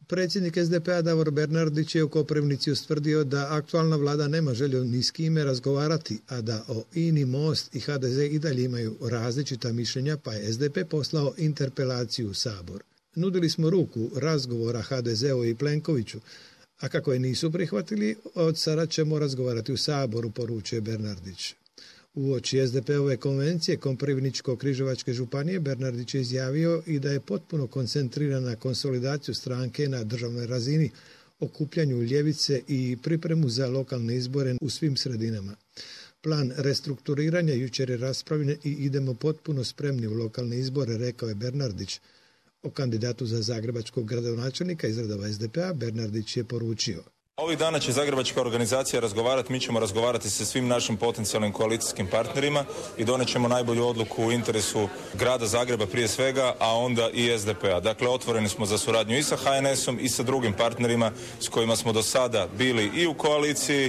Predsjednik SDP-a Davor Bernardić je u Koprivnici ustvrdio da aktualna vlada nema želju ni s kime razgovarati, a da o INA-i, Most i HDZ i dalje imaju različita mišljenja, pa je SDP poslao interpelaciju u Sabor. Nudili smo ruku razgovora HDZ-u i Plenkoviću, a kako je nisu prihvatili, od sada ćemo razgovarati u Saboru, poručuje Bernardić. Uoči SDP-ove konvencije Koprivničko-križevačke županije Bernardić je izjavio i da je potpuno koncentriran na konsolidaciju stranke na državnoj razini, okupljanju ljevice i pripremu za lokalne izbore u svim sredinama. Plan restrukturiranja jučer je raspravljen i idemo potpuno spremni u lokalne izbore, rekao je Bernardić. O kandidatu za zagrebačkog gradonačelnika iz redova SDP-a Bernardić je poručio: Ovih dana će zagrebačka organizacija razgovarati, mi ćemo razgovarati sa svim našim potencijalnim koalicijskim partnerima i donijet ćemo najbolju odluku u interesu grada Zagreba prije svega, a onda i SDP-a. Dakle, otvoreni smo za suradnju i sa HNS-om i sa drugim partnerima s kojima smo do sada bili i u koaliciji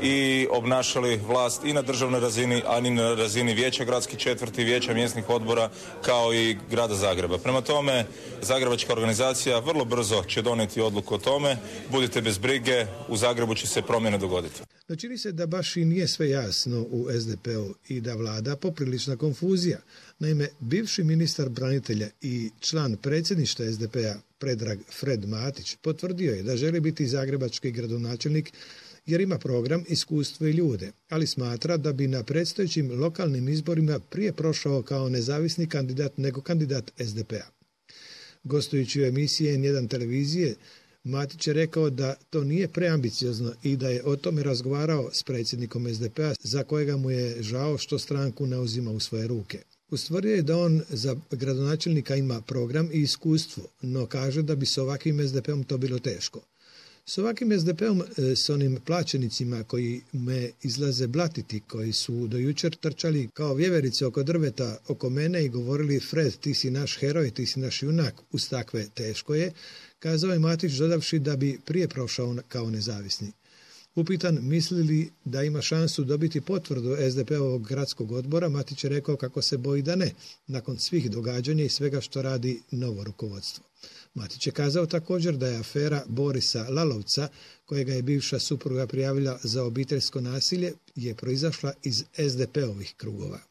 i obnašali vlast i na državnoj razini, a i na razini vijeća gradskih četvrti, vijeća mjesnih odbora, kao i grada Zagreba. Prema tome, zagrebačka organizacija vrlo brzo će donijeti odluku o tome. Budite bez brige, u Zagrebu će se promjene dogoditi. No čini se da baš i nije sve jasno u SDP-u i da vlada poprilična konfuzija. Naime, bivši ministar branitelja i član predsjedništva SDP-a Predrag Fred Matić potvrdio je da želi biti zagrebački gradonačelnik jer ima program, iskustvo i ljude, ali smatra da bi na predstojećim lokalnim izborima prije prošao kao nezavisni kandidat nego kandidat SDP-a. Gostujući u emisiji N1 televizije, Matić je rekao da to nije preambiciozno i da je o tome razgovarao s predsjednikom SDP-a, za kojega mu je žao što stranku ne uzima u svoje ruke. Ustvrdio je da on za gradonačelnika ima program i iskustvo, no kaže da bi s ovakvim SDP-om to bilo teško. S ovakvim SDP-om, s onim plaćenicima koji me izlaze blatiti, koji su do jučer trčali kao vjeverice oko drveta oko mene i govorili: Fred, ti si naš heroj, ti si naš junak, uz takve teško je, kazao je Matić dodavši da bi prije prošao kao nezavisni. Upitan misli li da ima šansu dobiti potvrdu SDP-ovog gradskog odbora, Matić je rekao kako se boji da ne, nakon svih događanja i svega što radi novo rukovodstvo. Matić je kazao također da je afera Borisa Lalovca, kojega je bivša supruga prijavila za obiteljsko nasilje, je proizašla iz SDP-ovih krugova.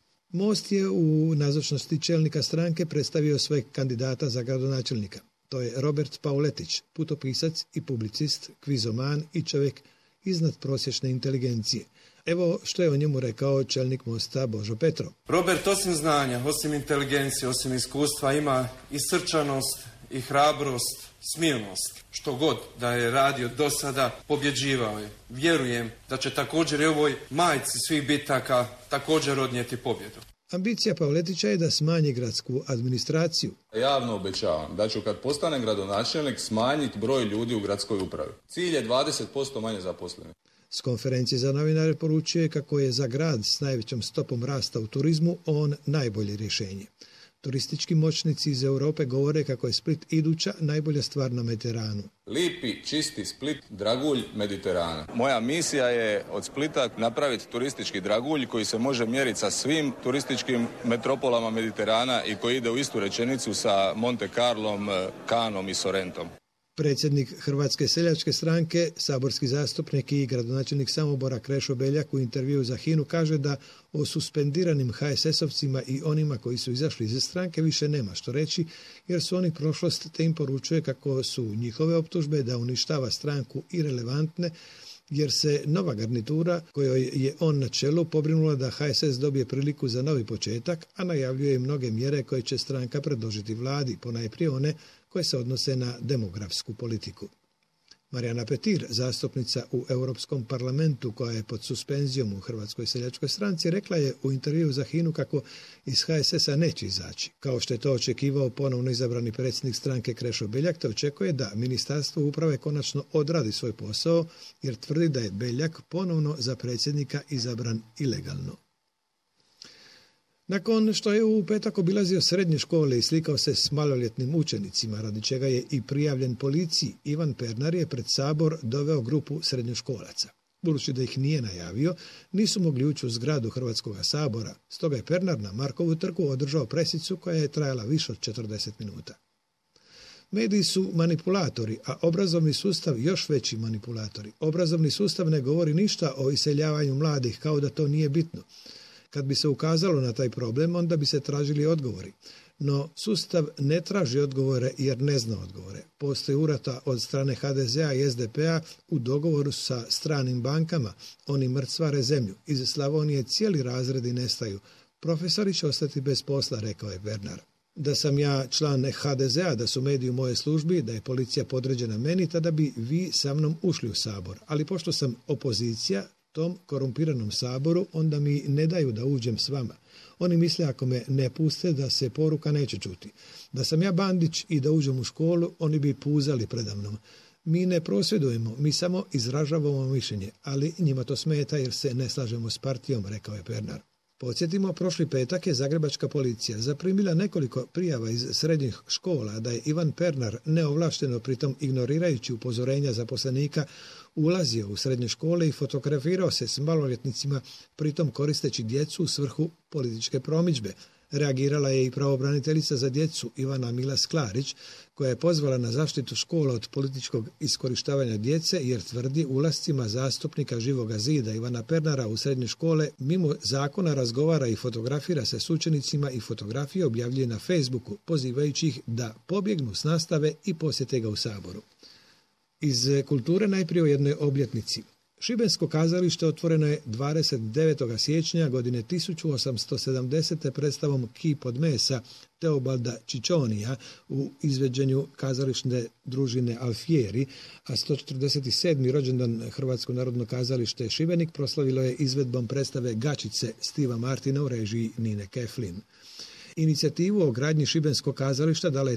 Most je u nazočnosti čelnika stranke predstavio svojeg kandidata za gradonačelnika. To je Robert Pauletić, putopisac i publicist, kvizoman i čovjek iznad prosječne inteligencije. Evo što je o njemu rekao čelnik Mosta Božo Petrov. Robert osim znanja, osim inteligencije, osim iskustva ima i srčanost, i hrabrost, smilnost. Što god da je radio do sada, pobjeđivao je. Vjerujem da će također i ovoj majci svih bitaka također odnijeti pobjedu. Ambicija Pavletića je da smanji gradsku administraciju. Javno obećavam da ću kad postanem gradonačelnik smanjiti broj ljudi u gradskoj upravi. Cilj je 20% manje zaposlenih. S konferencije za novinare poručuje kako je za grad s najvećom stopom rasta u turizmu on najbolje rješenje. Turistički moćnici iz Europe govore kako je Split iduća najbolja stvar na Mediteranu. Lipi, čisti Split, dragulj Mediterana. Moja misija je od Splita napraviti turistički dragulj koji se može mjeriti sa svim turističkim metropolama Mediterana i koji ide u istu rečenicu sa Monte Carlom, Cannom i Sorrentom. Predsjednik Hrvatske seljačke stranke, saborski zastupnik i gradonačelnik Samobora Krešo Beljak u intervjuu za HINA-u kaže da o suspendiranim HSS-ovcima i onima koji su izašli iz stranke više nema što reći, jer su oni prošlost, te im poručuje kako su njihove optužbe da uništava stranku irelevantne, jer se nova garnitura kojoj je on na čelu pobrinula da HSS dobije priliku za novi početak, a najavljuje mnoge mjere koje će stranka predložiti vladi, ponajprije one koje se odnose na demografsku politiku. Marijana Petir, zastupnica u Europskom parlamentu koja je pod suspenzijom u Hrvatskoj seljačkoj stranci, rekla je u intervjuu za HINA-u kako iz HSS-a neće izaći. Kao što je to očekivao ponovno izabrani predsjednik stranke Krešo Beljak, te očekuje da Ministarstvo uprave konačno odradi svoj posao, jer tvrdi da je Beljak ponovno za predsjednika izabran ilegalno. Nakon što je u petak obilazio srednje škole i slikao se s maloljetnim učenicima, radi čega je i prijavljen policiji, Ivan Pernar je pred Sabor doveo grupu srednjoškolaca. Budući da ih nije najavio, nisu mogli ući u zgradu Hrvatskog sabora, stoga je Pernar na Markovu trgu održao presicu koja je trajala više od 40 minuta. Mediji su manipulatori, a obrazovni sustav još veći manipulatori. Obrazovni sustav ne govori ništa o iseljavanju mladih, kao da to nije bitno. Kad bi se ukazalo na taj problem, onda bi se tražili odgovori. No, sustav ne traži odgovore jer ne zna odgovore. Postoji urata od strane HDZ-a i SDP-a u dogovoru sa stranim bankama. Oni mrcvare zemlju. Iz Slavonije cijeli razredi nestaju. Profesori će ostati bez posla, rekao je Pernar. Da sam ja član HDZ-a, da su mediji u moje službi, da je policija podređena meni, tada bi vi sa mnom ušli u Sabor. Ali pošto sam opozicija tom korumpiranom Saboru, onda mi ne daju da uđem s vama. Oni misle ako me ne puste da se poruka neće čuti. Da sam ja Bandić i da uđem u školu, oni bi puzali predamnom. Mi ne prosvjedujemo, mi samo izražavamo mišljenje, ali njima to smeta jer se ne slažemo s partijom, rekao je Pernar. Podsjetimo, prošli petak je zagrebačka policija zaprimila nekoliko prijava iz srednjih škola da je Ivan Pernar neovlašteno, pritom ignorirajući upozorenja zaposlenika, ulazio u srednje škole i fotografirao se s maloljetnicima, pritom koristeći djecu u svrhu političke promidžbe. Reagirala je i pravobraniteljica za djecu Ivana Milas Klarić, koja je pozvala na zaštitu škola od političkog iskorištavanja djece jer tvrdi ulascima zastupnika Živoga zida Ivana Pernara u srednje škole mimo zakona razgovara i fotografira se s učenicima i fotografije objavljuje na Facebooku, pozivajući ih da pobjegnu s nastave i posjete ga u Saboru. Iz kulture najprije o jednoj obljetnici. Šibensko kazalište otvoreno je 29. siječnja godine 1870. predstavom Kip od mesa Teobalda Čičonija u izveđenju kazališne družine Alfieri, a 147. rođendan Hrvatsko narodno kazalište Šibenik proslavilo je izvedbom predstave Gačice Stiva Martina u režiji Nine Keflin. Inicijativu o gradnji Šibenskog kazališta dala je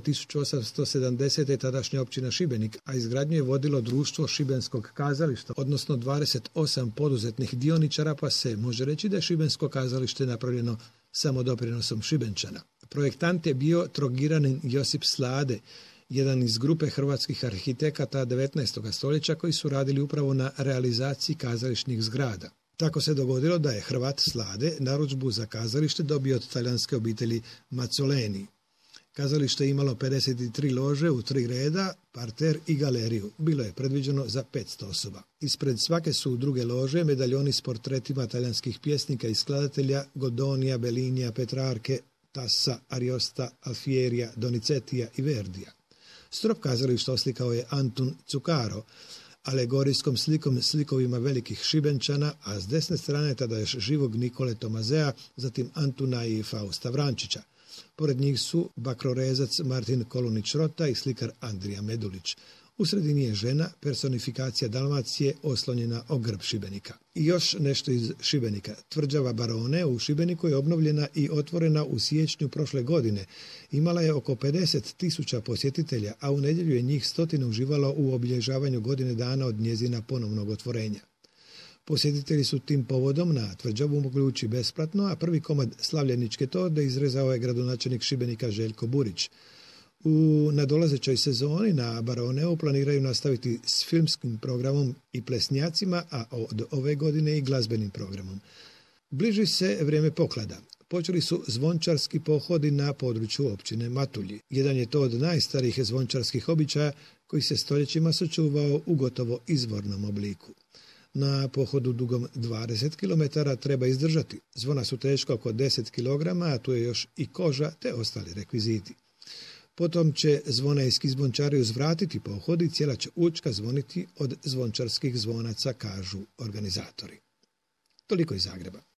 1870. tadašnja općina Šibenik, a izgradnju je vodilo društvo Šibenskog kazališta, odnosno 28 poduzetnih dioničara, pa se može reći da je Šibensko kazalište napravljeno samodoprinosom Šibenčana. Projektant je bio Trogiranin Josip Slade, jedan iz grupe hrvatskih arhitekata 19. stoljeća koji su radili upravo na realizaciji kazališnih zgrada. Tako se dogodilo da je Hrvat Slade narudžbu za kazalište dobio od talijanske obitelji Mazzoleni. Kazalište je imalo 53 lože u 3 reda, parter i galeriju. Bilo je predviđeno za 500 osoba. Ispred svake su druge lože medaljoni s portretima talijanskih pjesnika i skladatelja Godonija, Bellinija, Petrarke, Tassa, Ariosta, Alfierija, Donizetija i Verdija. Strop kazališta oslikao je Antun Cuccaro, alegorijskom slikom slikovima velikih Šibenčana, a s desne strane tada još živog Nikole Tomazea, zatim Antuna i Fausta Vrančića. Pored njih su bakrorezac Martin Kolunić-Rota i slikar Andrija Medulić. U sredini je žena, personifikacija Dalmacije, oslonjena o grb Šibenika. I još nešto iz Šibenika. Tvrđava Barone u Šibeniku je obnovljena i otvorena u siječnju prošle godine. Imala je oko 50.000 posjetitelja, a u nedjelju je njih 100 uživalo u obilježavanju godine dana od njezina ponovnog otvorenja. Posjetitelji su tim povodom na tvrđavu mogli ući besplatno, a prvi komad slavljeničke torde izrezao je gradonačelnik Šibenika Željko Burić. U nadolazećoj sezoni na Baroneu planiraju nastaviti s filmskim programom i plesnjacima, a od ove godine i glazbenim programom. Bliži se vrijeme poklada. Počeli su zvončarski pohodi na području općine Matulji. Jedan je to od najstarijih zvončarskih običaja koji se stoljećima sačuvao u gotovo izvornom obliku. Na pohodu dugom 20 km treba izdržati. Zvona su teška oko 10 kg, a tu je još i koža te ostali rekviziti. Potom će zvonejski zvončari uzvratiti pohod i cijela će učka zvoniti od zvončarskih zvonaca, kažu organizatori. Toliko iz Zagreba.